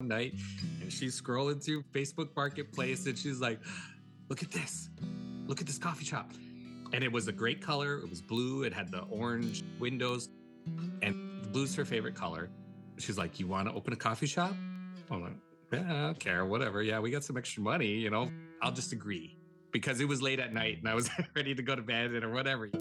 night, and she's scrolling through Facebook Marketplace, and she's like, look at this coffee shop. And it was a great color. It was blue. It had the orange windows, and blue's her favorite color. She's like, you want to open a coffee shop? I'm like, yeah, I don't care, whatever. Yeah, we got some extra money, I'll just agree. Because it was late at night and I was ready to go to bed or whatever.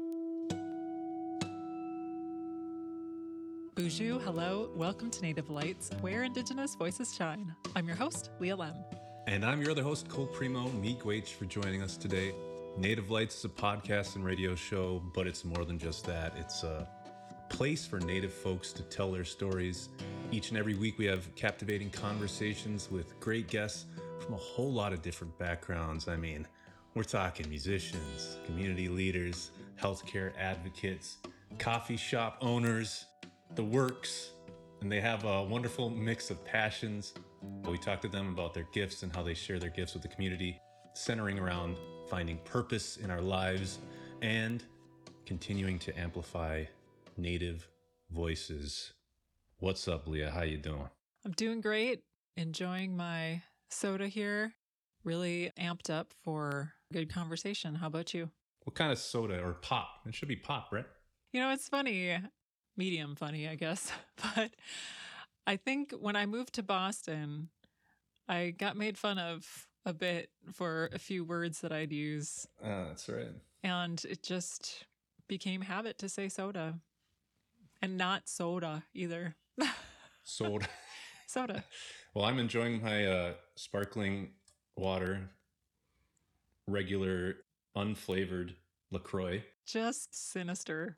Bonjour, hello, welcome to Native Lights, where Indigenous voices shine. I'm your host, Leah Lem. And I'm your other host, Cole Primo. Miigwech for joining us today. Native Lights is a podcast and radio show, but it's more than just that. It's a place for Native folks to tell their stories. Each and every week we have captivating conversations with great guests from a whole lot of different backgrounds. I mean, we're talking musicians, community leaders, healthcare advocates, coffee shop owners, the works, and they have a wonderful mix of passions. We talk to them about their gifts and how they share their gifts with the community, centering around finding purpose in our lives and continuing to amplify Native voices. What's up, Leah? How you doing? I'm doing great. Enjoying my soda here. Really amped up for a good conversation. How about you? What kind of soda or pop? It should be pop, right? It's funny. Medium funny, I guess. But I think when I moved to Boston, I got made fun of a bit for a few words that I'd use. That's right. And it just became habit to say soda. And not soda either. Soda. Soda. Well, I'm enjoying my sparkling water, regular, unflavored LaCroix. Just sinister.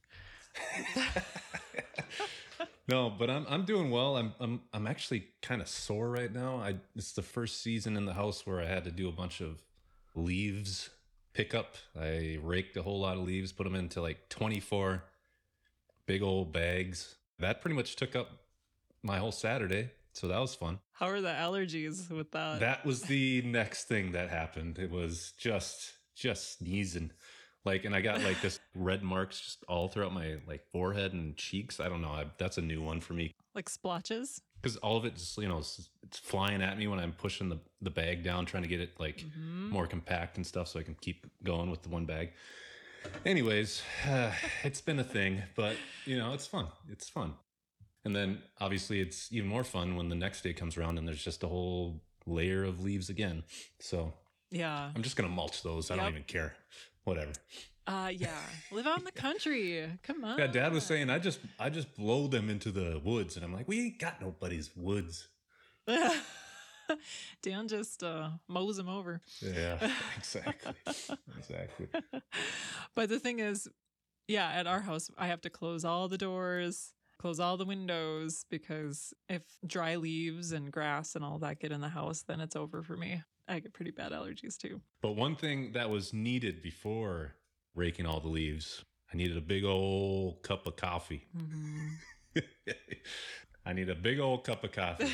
No, but I'm doing well. I'm actually kind of sore right now. It's the first season in the house where I had to do a bunch of leaves pickup. I raked a whole lot of leaves, put them into like 24 big old bags. That pretty much took up my whole Saturday. So that was fun. How are the allergies with that? That was the next thing that happened. It was just sneezing. And I got like this red marks just all throughout my like forehead and cheeks. I don't know. That's a new one for me. Like splotches? Because all of it just, it's flying at me when I'm pushing the bag down, trying to get it like more compact and stuff so I can keep going with the one bag. Anyways, it's been a thing, but it's fun. It's fun. And then obviously it's even more fun when the next day comes around and there's just a whole layer of leaves again. So yeah, I'm just going to mulch those. I don't even care. Whatever. Yeah. Live out in the country. Come on. Yeah, Dad was saying I just blow them into the woods, and I'm like, we ain't got nobody's woods. Dan just mows them over. Yeah, exactly. Exactly. But the thing is, yeah, at our house, I have to close all the doors, close all the windows, because if dry leaves and grass and all that get in the house, then it's over for me. I get pretty bad allergies too. But one thing that was needed before raking all the leaves, I needed a big old cup of coffee. Mm-hmm. I need a big old cup of coffee.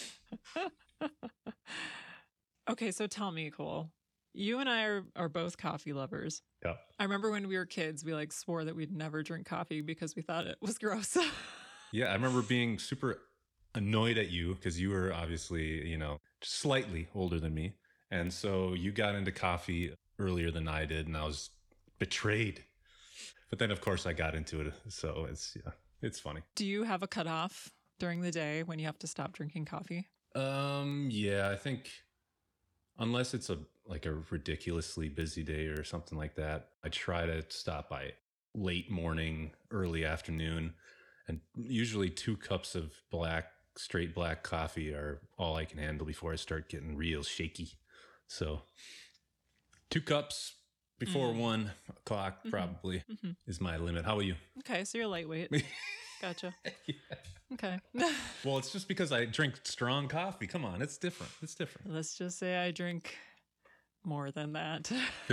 Okay, so tell me, Cole, you and I are both coffee lovers. Yeah. I remember when we were kids, we swore that we'd never drink coffee because we thought it was gross. Yeah, I remember being super annoyed at you because you were obviously, slightly older than me. And so you got into coffee earlier than I did, and I was betrayed. But then, of course, I got into it. So it's funny. Do you have a cutoff during the day when you have to stop drinking coffee? Yeah, I think unless it's a ridiculously busy day or something like that, I try to stop by late morning, early afternoon. And usually 2 cups of straight black coffee are all I can handle before I start getting real shaky. So 2 cups before 1 o'clock probably is my limit. How about you? Okay, so you're lightweight. Gotcha. Yeah. Okay. Well, it's just because I drink strong coffee. Come on, it's different. It's different. Let's just say I drink more than that.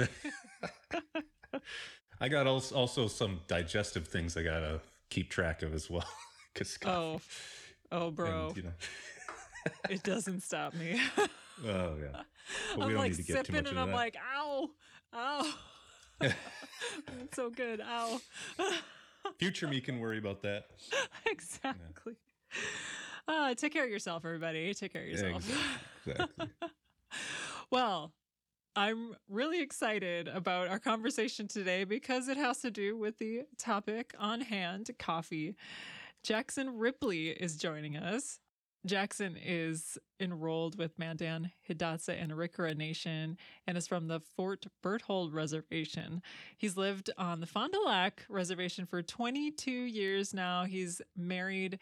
I got also some digestive things I got to keep track of as well. Oh, bro. And, it doesn't stop me. Oh, yeah. But I'm we don't need to get too sipping much and into I'm that. like, ow. It's so good. Ow. Future me can worry about that. Exactly. Take care of yourself, everybody. Take care of yourself. Exactly. Well, I'm really excited about our conversation today because it has to do with the topic on hand, coffee. Jackson Ripley is joining us. Jackson is enrolled with Mandan, Hidatsa, and Arikara Nation and is from the Fort Berthold Reservation. He's lived on the Fond du Lac Reservation for 22 years now. He's married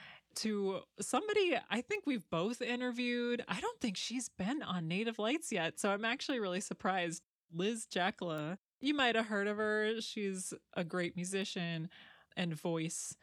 to somebody I think we've both interviewed. I don't think she's been on Native Lights yet, so I'm actually really surprised. Liz Jackla, you might have heard of her. She's a great musician and voice,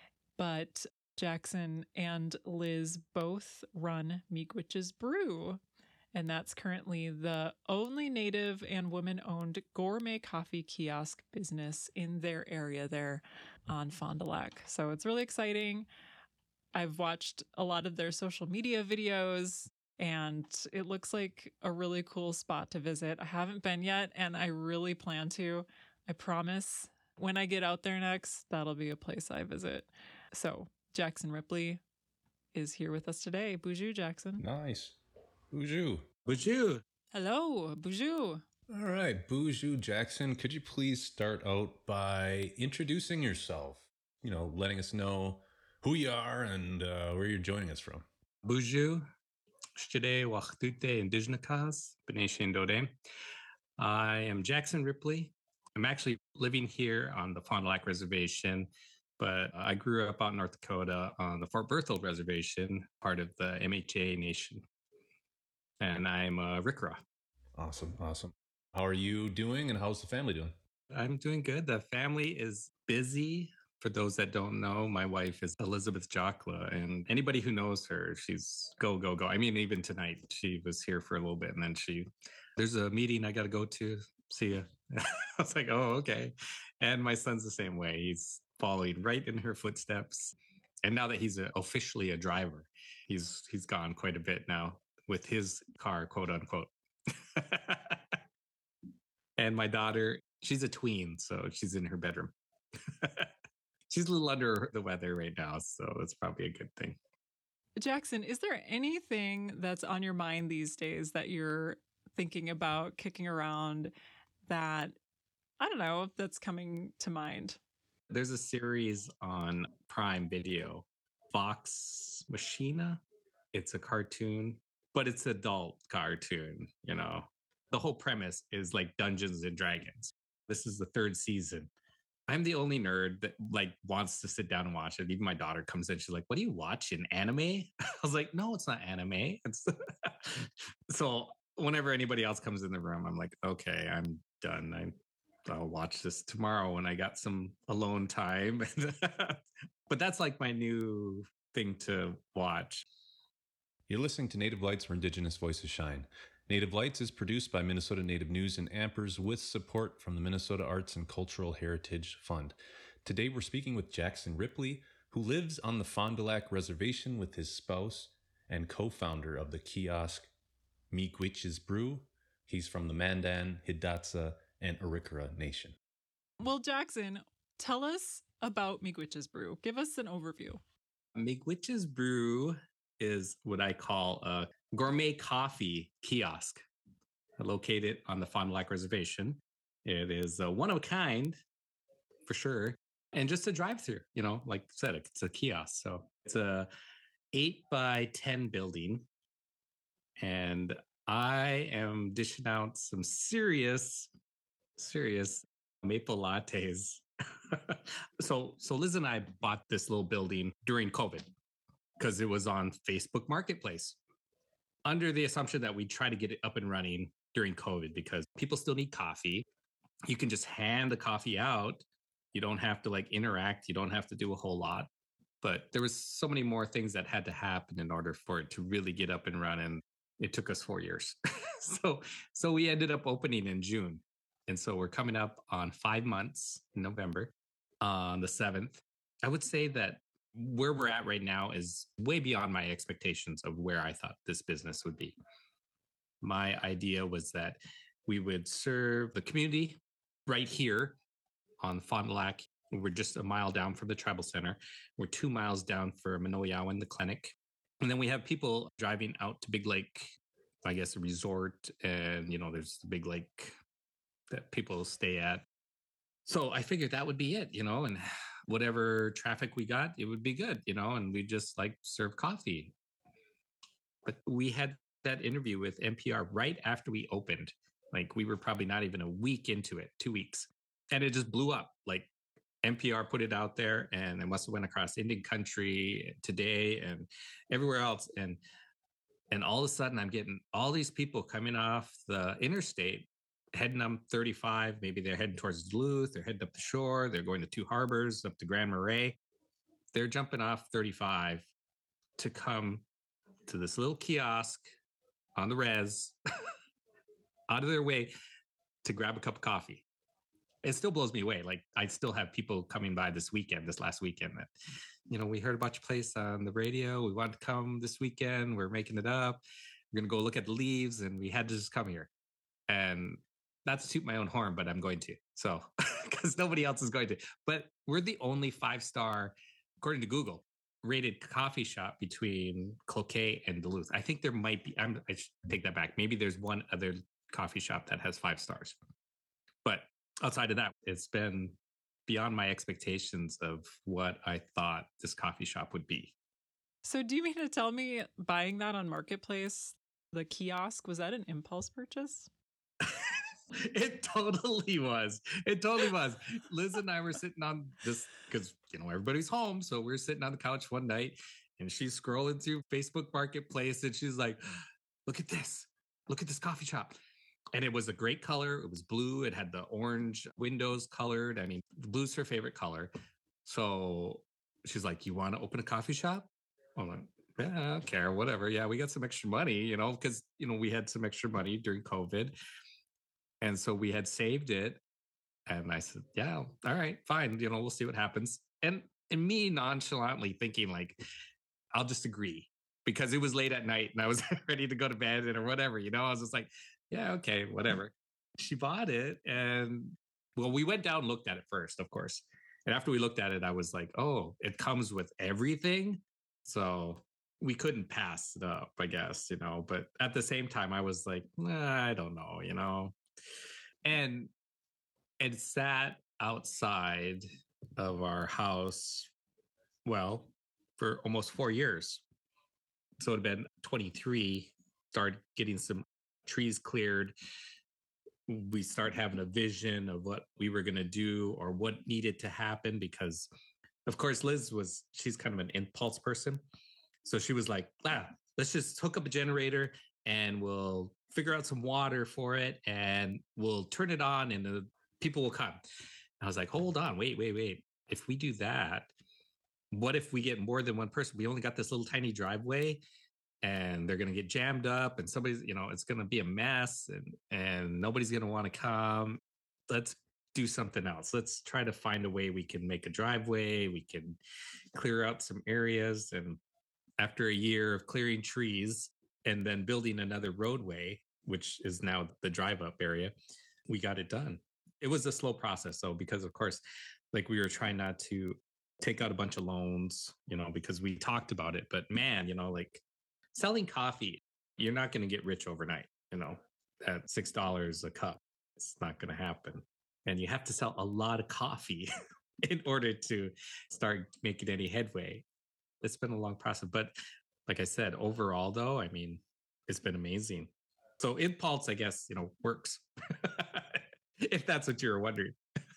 but Jackson and Liz both run Miigwetch's Brew, and that's currently the only Native and woman-owned gourmet coffee kiosk business in their area there on Fond du Lac. So it's really exciting. I've watched a lot of their social media videos, and it looks like a really cool spot to visit. I haven't been yet, and I really plan to. I promise when I get out there next, that'll be a place I visit. So Jackson Ripley is here with us today. Bonjour, Jackson. Nice. Bonjour. Bonjour. Hello, bonjour. All right, Bonjour, Jackson. Could you please start out by introducing yourself? Letting us know who you are and where you're joining us from. Bonjour. Shide Wachtute Indigenakas, Beneshin Dode. I am Jackson Ripley. I'm actually living here on the Fond du Lac Reservation, but I grew up out in North Dakota on the Fort Berthold Reservation, part of the MHA Nation. And I'm a Arikara. Awesome. How are you doing and how's the family doing? I'm doing good. The family is busy. For those that don't know, my wife is Elizabeth Jackla, and anybody who knows her, she's go. I mean, even tonight, she was here for a little bit, and then there's a meeting I got to go to. See ya. I was like, oh, okay. And my son's the same way. He's following right in her footsteps. And now that he's officially a driver, he's gone quite a bit now with his car, quote unquote. And my daughter, she's a tween, so she's in her bedroom. She's a little under the weather right now, so it's probably a good thing. Jackson, is there anything that's on your mind these days that you're thinking about, kicking around, that, I don't know, that's coming to mind? There's a series on Prime Video, Vox Machina. It's a cartoon, but it's an adult cartoon, The whole premise is like Dungeons and Dragons. This is the 3rd season. I'm the only nerd that wants to sit down and watch it. Even my daughter comes in, she's like, "What are you watching? Anime?" I was like, "No, it's not anime." So whenever anybody else comes in the room, I'm like, "Okay, I'm done. I'll watch this tomorrow when I got some alone time." But that's like my new thing to watch. You're listening to Native Lights, where Indigenous voices shine. Native Lights is produced by Minnesota Native News and Ampers with support from the Minnesota Arts and Cultural Heritage Fund. Today we're speaking with Jackson Ripley, who lives on the Fond du Lac Reservation with his spouse and co-founder of the kiosk Miigwetch's Brew. He's from the Mandan, Hidatsa, and Arikara Nation. Well, Jackson, tell us about Miigwetch's Brew. Give us an overview. Miigwetch's Brew is what I call a gourmet coffee kiosk located on the Fond du Lac Reservation. It is one of a kind, for sure. And just a drive-through, like I said, it's a kiosk. So it's a 8x10 building. And I am dishing out some serious maple lattes. So Liz and I bought this little building during COVID because it was on Facebook Marketplace, under the assumption that we'd try to get it up and running during COVID because people still need coffee. You can just hand the coffee out. You don't have to interact. You don't have to do a whole lot. But there was so many more things that had to happen in order for it to really get up and running. It took us 4 years. So we ended up opening in June. And so we're coming up on 5 months in November on the 7th. I would say that where we're at right now is way beyond my expectations of where I thought this business would be. My idea was that we would serve the community right here on Fond du Lac. We're just a mile down from the tribal center. We're 2 miles down for Minoyawan, the clinic. And then we have people driving out to Big Lake, I guess, a resort. And, there's the Big Lake that people stay at. So I figured that would be it, and whatever traffic we got, it would be good, and we just like serve coffee. But we had that interview with NPR right after we opened. Like we were probably not even a week into it, 2 weeks. And it just blew up. Like NPR put it out there and it must have went across Indian Country Today and everywhere else. And all of a sudden I'm getting all these people coming off the interstate, heading up 35. Maybe they're heading towards Duluth, they're heading up the shore, they're going to Two Harbors, up to Grand Marais. They're jumping off 35 to come to this little kiosk on the res out of their way to grab a cup of coffee. It still blows me away. Like I still have people coming by this last weekend that, we heard about your place on the radio. We wanted to come this weekend. We're making it up. We're going to go look at the leaves and we had to just come here. And not to toot my own horn, but I'm going to. So, because nobody else is going to. But we're the only 5-star, according to Google, rated coffee shop between Cloquet and Duluth. I think there might be, I should take that back. Maybe there's one other coffee shop that has 5 stars. But outside of that, it's been beyond my expectations of what I thought this coffee shop would be. So do you mean to tell me buying that on Marketplace, the kiosk, was that an impulse purchase? It totally was. It totally was. Liz and I were sitting on this because, everybody's home. So we're sitting on the couch one night and she's scrolling through Facebook Marketplace and she's like, look at this. Look at this coffee shop. And it was a great color. It was blue. It had the orange windows colored. I mean, blue's her favorite color. So she's like, you want to open a coffee shop? I'm like, yeah, I don't care, whatever. Yeah, we got some extra money, because, we had some extra money during COVID. And so we had saved it. And I said, yeah, all right, fine. We'll see what happens. And me nonchalantly thinking like, I'll just agree because it was late at night and I was ready to go to bed or whatever, I was just like, yeah, okay, whatever. She bought it. And well, we went down and looked at it first, of course. And after we looked at it, I was like, oh, it comes with everything. So we couldn't pass it up, I guess, but at the same time, I was like, I don't know, and it sat outside of our house, well, for almost 4 years. So it had been 23, started getting some trees cleared. We start having a vision of what we were going to do or what needed to happen because, of course, she's kind of an impulse person. So she was like, let's just hook up a generator and we'll figure out some water for it and we'll turn it on and the people will come. And I was like, hold on, wait. If we do that, what if we get more than one person? We only got this little tiny driveway and they're going to get jammed up and somebody's, it's going to be a mess and nobody's going to want to come. Let's do something else. Let's try to find a way we can make a driveway. We can clear out some areas. And after a year of clearing trees and then building another roadway, which is now the drive up area, we got it done. It was a slow process though, because of course, like we were trying not to take out a bunch of loans, because we talked about it, but man, like selling coffee, you're not going to get rich overnight, at $6 a cup. It's not going to happen. And you have to sell a lot of coffee in order to start making any headway. It's been a long process. But like I said, overall, though, I mean, it's been amazing. So impulse, I guess, works. If that's what you were wondering.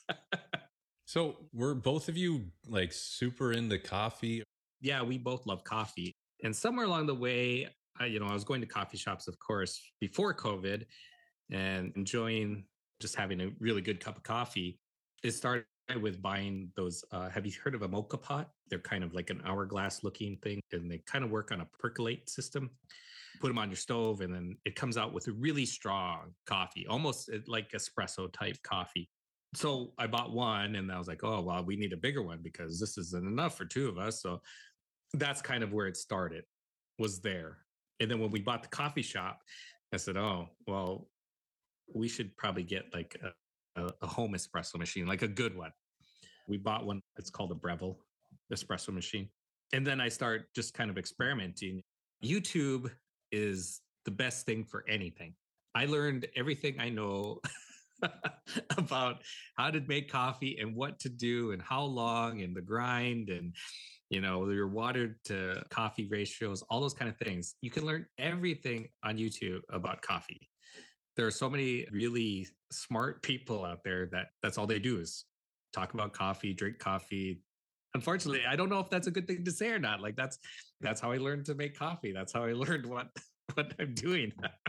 So were both of you like super into coffee? Yeah, we both love coffee. And somewhere along the way, I was going to coffee shops, of course, before COVID and enjoying just having a really good cup of coffee. It started with buying those. Have you heard of a mocha pot? They're kind of like an hourglass looking thing and they kind of work on a percolate system. Put them on your stove and then it comes out with a really strong coffee, almost like espresso type coffee. So I bought one and I was like, oh, well, we need a bigger one because this isn't enough for 2 of us. So that's kind of where it started, was there. And then when we bought the coffee shop, I said, oh, well, we should probably get like a home espresso machine, like a good one. We bought one. It's called a Breville espresso machine. And then I start just kind of experimenting. YouTube is the best thing for anything. I learned everything I know about how to make coffee and what to do and how long and the grind and your water to coffee ratios, all those kind of things. You can learn everything on YouTube about coffee. There are so many really smart people out there that's all they do is talk about coffee, drink coffee. Unfortunately, I don't know if that's a good thing to say or not. Like that's how I learned to make coffee. That's how I learned what I'm doing.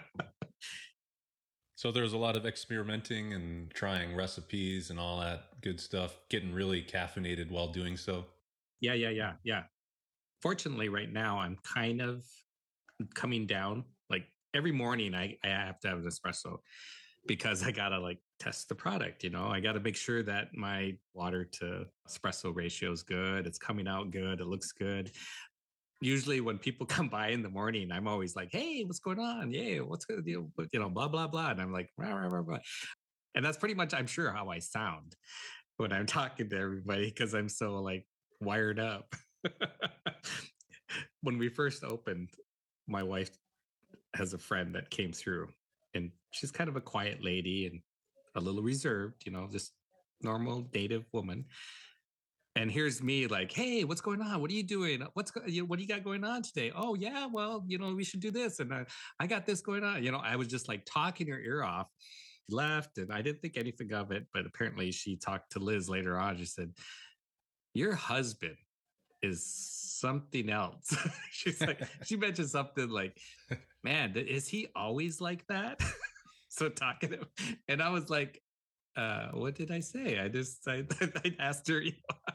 So there's a lot of experimenting and trying recipes and all that good stuff, getting really caffeinated while doing so. Yeah. Fortunately, right now I'm kind of coming down. Like every morning I have to have an espresso because I gotta like test the product. I gotta make sure that my water to espresso ratio is good. It's coming out good. It looks good. Usually when people come by in the morning, I'm always like, hey, what's going on? Yeah, what's good? Blah, blah, blah. And I'm like, rah, rah, rah, rah. And that's pretty much, I'm sure, how I sound when I'm talking to everybody because I'm so like wired up. When we first opened, my wife has a friend that came through and she's kind of a quiet lady and a little reserved, just normal native woman. And here's me like, hey, what's going on? What are you doing? What do you got going on today? Oh yeah, well, we should do this, and I got this going on. I was just like talking her ear off. Left, and I didn't think anything of it, but apparently she talked to Liz later on. She said, "Your husband is something else." She's like, she mentioned something like, "Man, is he always like that?" So talkative, and I was like, what did I say? I asked her,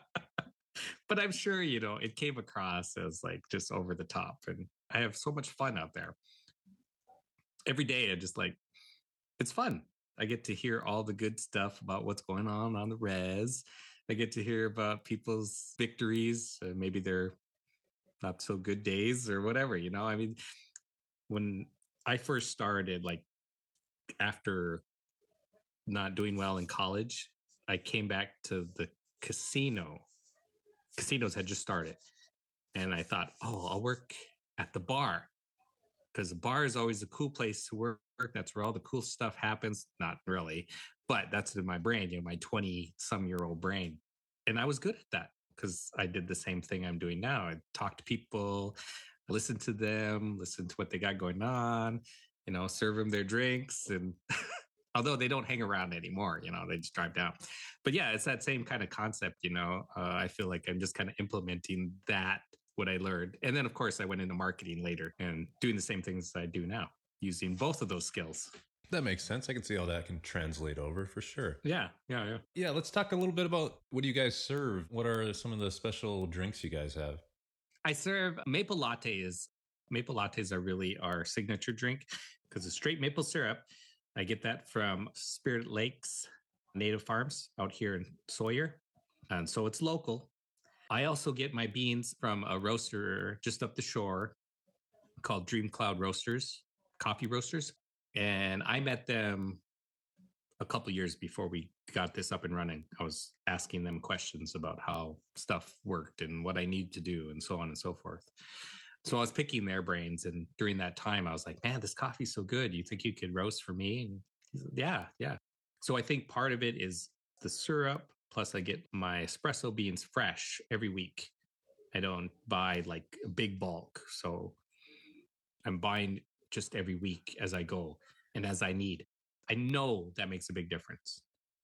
but I'm sure, it came across as like just over the top. And I have so much fun out there. Every day, I just like, it's fun. I get to hear all the good stuff about what's going on the res. I get to hear about people's victories, maybe their not so good days or whatever, I mean, when I first started, like after not doing well in college, I came back to the casino. Casinos had just started. And I thought, oh, I'll work at the bar because the bar is always a cool place to work. That's where all the cool stuff happens. Not really, but that's in my brain, my 20-some-year-old brain. And I was good at that because I did the same thing I'm doing now. I talk to people, listen to them, listen to what they got going on, serve them their drinks. And although they don't hang around anymore, they just drive down. But yeah, it's that same kind of concept, I feel like I'm just kind of implementing that, what I learned. And then, of course, I went into marketing later and doing the same things I do now, using both of those skills. That makes sense. I can see how that can translate over for sure. Yeah. Yeah, let's talk a little bit about what do you guys serve? What are some of the special drinks you guys have? I serve maple lattes. Maple lattes are really our signature drink because it's straight maple syrup. I get that from Spirit Lakes Native Farms out here in Sawyer. And so it's local. I also get my beans from a roaster just up the shore called Dream Cloud Roasters, coffee roasters. And I met them a couple years before we got this up and running. I was asking them questions about how stuff worked and what I need to do and so on and so forth. So I was picking their brains. And during that time, I was like, man, this coffee's so good. You think you could roast for me? And he said, yeah. So I think part of it is the syrup. Plus I get my espresso beans fresh every week. I don't buy like a big bulk. So I'm buying just every week as I go and as I need. I know that makes a big difference.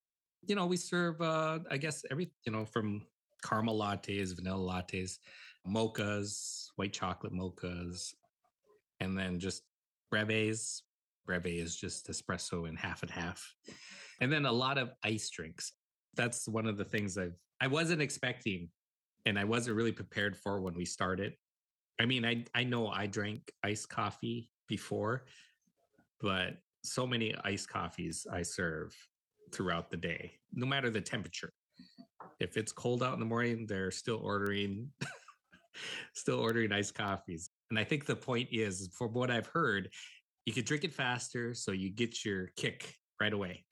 We serve, I guess, from caramel lattes, vanilla lattes, mochas, white chocolate mochas, and then just brevets. Breve is just espresso in half and half. And then a lot of ice drinks. That's one of the things I wasn't expecting and I wasn't really prepared for when we started. I mean, I know I drank iced coffee before, but so many iced coffees I serve throughout the day, no matter the temperature. If it's cold out in the morning, they're still ordering iced coffees. And I think the point is, from what I've heard, you could drink it faster so you get your kick right away.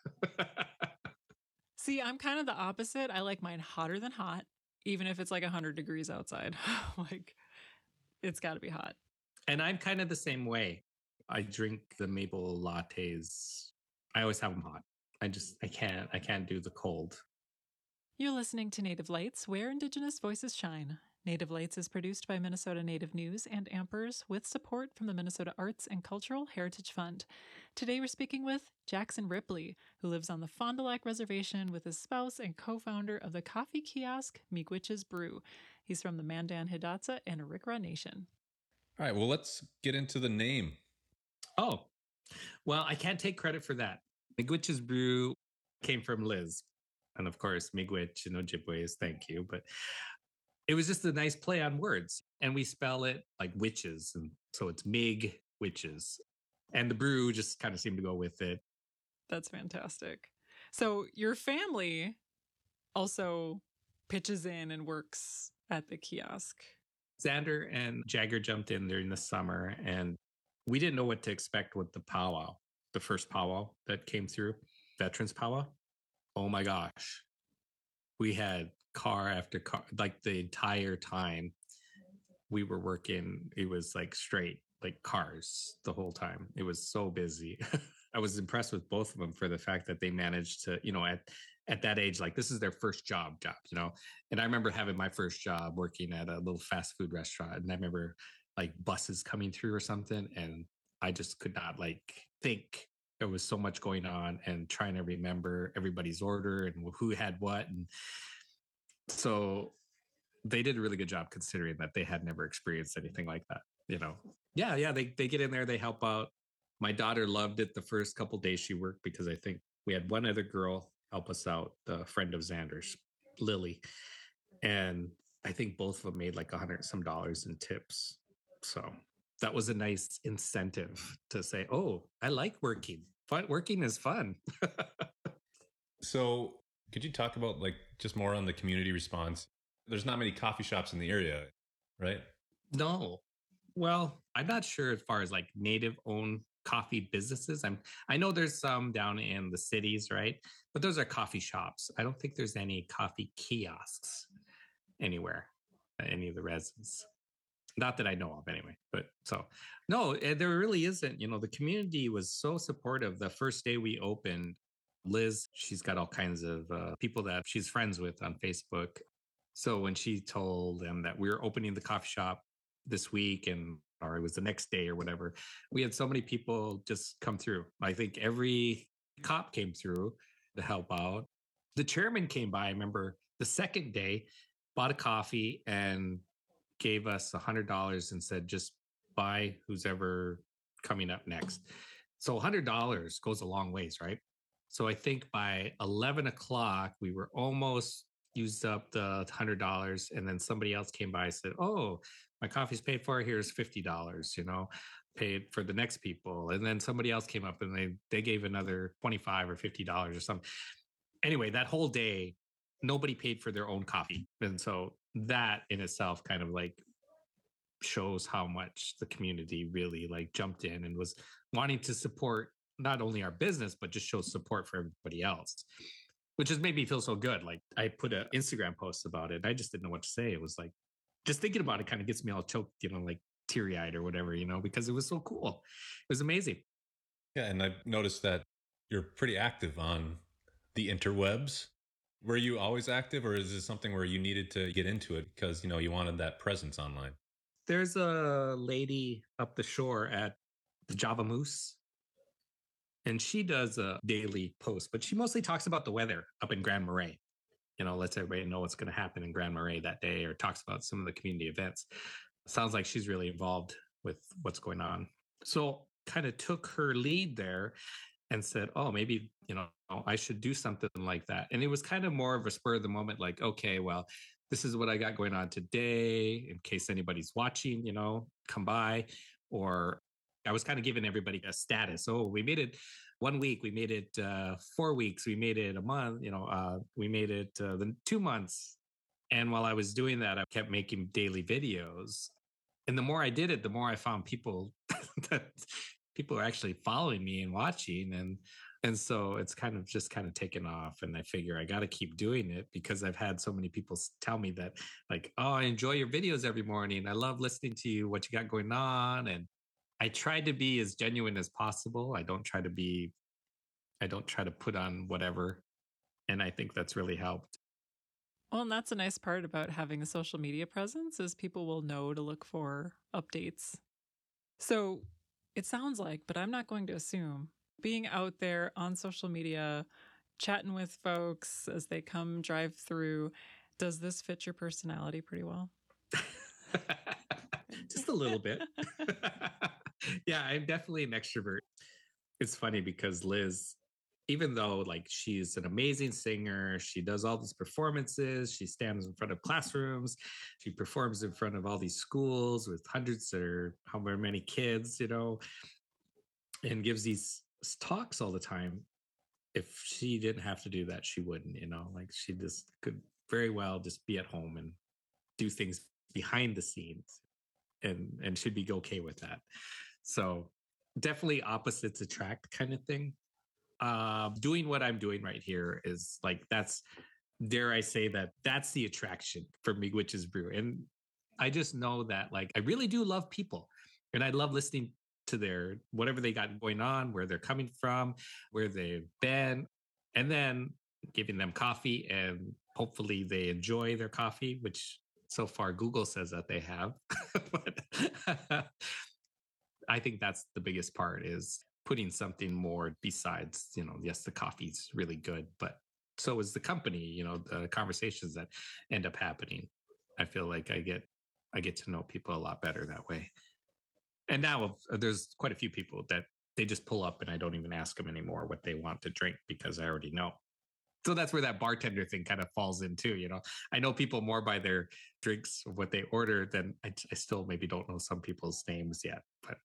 See, I'm kind of the opposite. I like mine hotter than hot, even if it's like 100 degrees outside. Like, it's got to be hot. And I'm kind of the same way. I drink the maple lattes. I always have them hot. I can't do the cold. You're listening to Native Lights, where Indigenous voices shine. Native Lights is produced by Minnesota Native News and Ampers with support from the Minnesota Arts and Cultural Heritage Fund. Today we're speaking with Jackson Ripley, who lives on the Fond du Lac Reservation with his spouse and co-founder of the coffee kiosk Miigwetch's Brew. He's from the Mandan Hidatsa and Arikara Nation. All right, well, let's get into the name. Oh, well, I can't take credit for that. Miigwetch's Brew came from Liz. And of course, Miigwetch in Ojibwe is thank you. But it was just a nice play on words. And we spell it like witches. And so it's Mig Witches. And the brew just kind of seemed to go with it. That's fantastic. So your family also pitches in and works at the kiosk. Xander and Jagger jumped in during the summer, and we didn't know what to expect with the powwow, the first powwow that came through, Veterans Powwow. Oh my gosh. We had car after car, like the entire time we were working, it was like straight, like cars the whole time. It was so busy. I was impressed with both of them for the fact that they managed to, at that age, like this is their first job, And I remember having my first job working at a little fast food restaurant. And I remember like buses coming through or something. And I just could not think. There was so much going on and trying to remember everybody's order and who had what. And so they did a really good job considering that they had never experienced anything like that, Yeah, they get in there, they help out. My daughter loved it the first couple days she worked because I think we had one other girl help us out, the friend of Xander's, Lily. And I think both of them made like $100 some in tips. So that was a nice incentive to say, oh, I like working. Working is fun. So could you talk about like just more on the community response? There's not many coffee shops in the area, right? No. Well, I'm not sure as far as like native owned coffee businesses. I know there's some down in the cities, right? But those are coffee shops. I don't think there's any coffee kiosks anywhere, any of the residents. Not that I know of anyway, but so no, there really isn't. The community was so supportive. The first day we opened, Liz, she's got all kinds of people that she's friends with on Facebook. So when she told them that we were opening the coffee shop this week or it was the next day or whatever, we had so many people just come through. I think every cop came through to help out. The chairman came by, I remember the second day, bought a coffee and gave us $100 and said, just buy who's ever coming up next. So $100 goes a long ways, right? So I think by 11 o'clock, we were almost used up the $100. And then somebody else came by and said, oh, my coffee's paid for. Here's $50, paid for the next people. And then somebody else came up and they gave another $25 or $50 or something. Anyway, that whole day, nobody paid for their own coffee. And so that in itself kind of like shows how much the community really like jumped in and was wanting to support not only our business, but just show support for everybody else, which just made me feel so good. Like I put an Instagram post about it. I just didn't know what to say. It was like, just thinking about it kind of gets me all choked, like teary eyed or whatever, because it was so cool. It was amazing. Yeah. And I've noticed that you're pretty active on the interwebs. Were you always active, or is this something where you needed to get into it because, you wanted that presence online? There's a lady up the shore at the Java Moose, and she does a daily post, but she mostly talks about the weather up in Grand Marais. Lets everybody know what's going to happen in Grand Marais that day, or talks about some of the community events. Sounds like she's really involved with what's going on. So kind of took her lead there and said, oh, maybe, I should do something like that. And it was kind of more of a spur of the moment, like, okay, well, this is what I got going on today in case anybody's watching, come by. Or I was kind of giving everybody a status. Oh, we made it 1 week. We made it 4 weeks. We made it a month. We made it the 2 months. And while I was doing that, I kept making daily videos. And the more I did it, the more I found people that people are actually following me and watching. And And so it's kind of taken off. And I figure I got to keep doing it because I've had so many people tell me that, like, oh, I enjoy your videos every morning. I love listening to you, what you got going on. And I try to be as genuine as possible. I don't try to put on whatever. And I think that's really helped. Well, and that's a nice part about having a social media presence is people will know to look for updates. So it sounds like, but I'm not going to assume, being out there on social media, chatting with folks as they come drive through, does this fit your personality pretty well? Just a little bit. Yeah, I'm definitely an extrovert. It's funny because Liz, even though like she's an amazing singer, she does all these performances, she stands in front of classrooms, she performs in front of all these schools with hundreds or however many kids, and gives these talks all the time. If she didn't have to do that, she wouldn't, like she just could very well just be at home and do things behind the scenes and should be okay with that. So definitely opposites attract kind of thing. Doing what I'm doing right here is like, dare I say that's the attraction for Mig Witch's Brew. And I just know that like I really do love people, and I love listening to their whatever they got going on, where they're coming from, where they've been, and then giving them coffee, and hopefully they enjoy their coffee, which so far Google says that they have. But I think that's the biggest part, is putting something more besides, yes, the coffee's really good, but so is the company, the conversations that end up happening. I feel like I get to know people a lot better that way. And now there's quite a few people that they just pull up and I don't even ask them anymore what they want to drink because I already know. So that's where that bartender thing kind of falls in too. I know people more by their drinks, what they order, than I still maybe don't know some people's names yet, but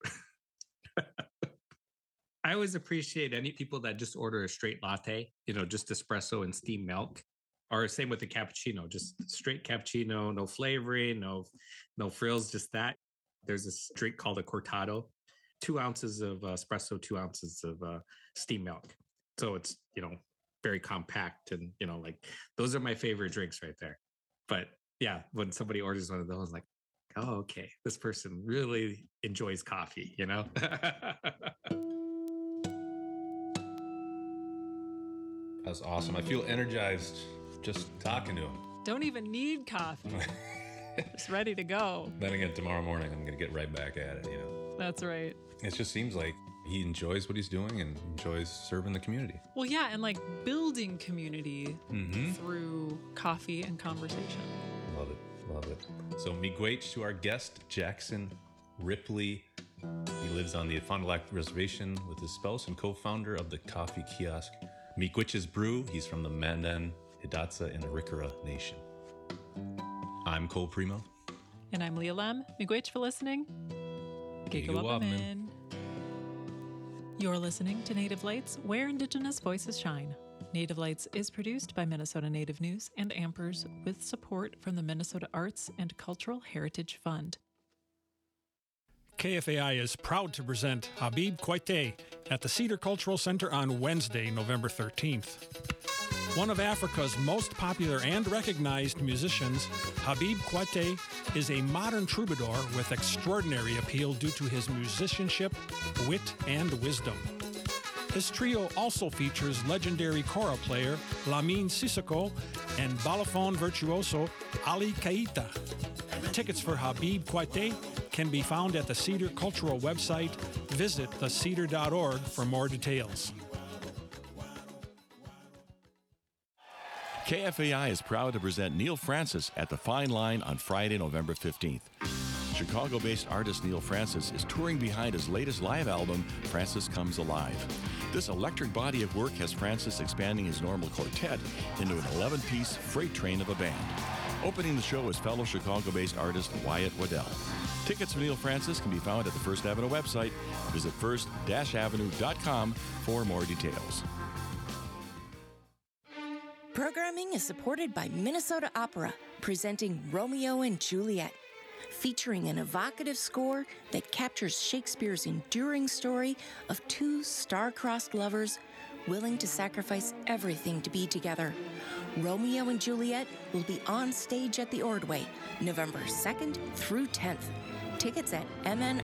I always appreciate any people that just order a straight latte, just espresso and steamed milk, or same with the cappuccino, just straight cappuccino, no flavoring, no frills, just that. There's this drink called a cortado, 2 ounces of espresso, 2 ounces of steamed milk. So it's, very compact, and, like those are my favorite drinks right there. But yeah, when somebody orders one of those, like, oh, okay, this person really enjoys coffee, That's awesome. I feel energized just talking to him. Don't even need coffee. Just ready to go. Then again, tomorrow morning, I'm going to get right back at it, That's right. It just seems like he enjoys what he's doing and enjoys serving the community. Well, yeah, and like building community through coffee and conversation. Love it. So miigwech to our guest, Jackson Ripley. He lives on the Fond du Lac Reservation with his spouse and co-founder of the coffee kiosk Miigwech's Brew. He's from the Mandan, Hidatsa, and Arikara Nation. I'm Cole Primo. And I'm Leah Lem. Miigwech for listening. Gigawapamin. You're listening to Native Lights, where Indigenous voices shine. Native Lights is produced by Minnesota Native News and Ampers with support from the Minnesota Arts and Cultural Heritage Fund. KFAI is proud to present Habib Kwaite at the Cedar Cultural Center on Wednesday, November 13th. One of Africa's most popular and recognized musicians, Habib Kwaite is a modern troubadour with extraordinary appeal due to his musicianship, wit, and wisdom. His trio also features legendary kora player Lamine Sissoko and balafon virtuoso Ali Kaita. Tickets for Habib Kwaite can be found at the Cedar Cultural website. Visit thecedar.org for more details. KFAI is proud to present Neil Francis at the Fine Line on Friday, November 15th. Chicago-based artist Neil Francis is touring behind his latest live album, Francis Comes Alive. This electric body of work has Francis expanding his normal quartet into an 11-piece freight train of a band. Opening the show is fellow Chicago-based artist Wyatt Waddell. Tickets for Neil Francis can be found at the First Avenue website. Visit first-avenue.com for more details. Programming is supported by Minnesota Opera, presenting Romeo and Juliet, featuring an evocative score that captures Shakespeare's enduring story of two star-crossed lovers willing to sacrifice everything to be together. Romeo and Juliet will be on stage at the Ordway, November 2nd through 10th. Tickets at mnrocks.com.